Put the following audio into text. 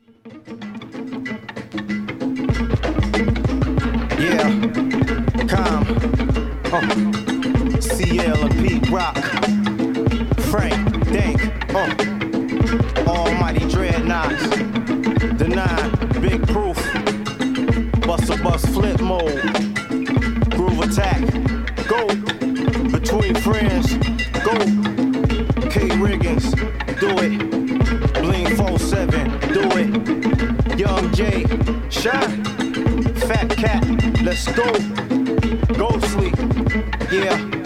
Yeah, calm. CL and Pete Rock. Frank, Dank. Almighty Dreadnoughts. The 9, Big Proof. Bust flip mode. Groove attack. Go. Between friends. Go. K Riggins. Do it. Bling 47. Do it. Young J. Shine. Fat Cat. Let's go. Go sleep. Yeah.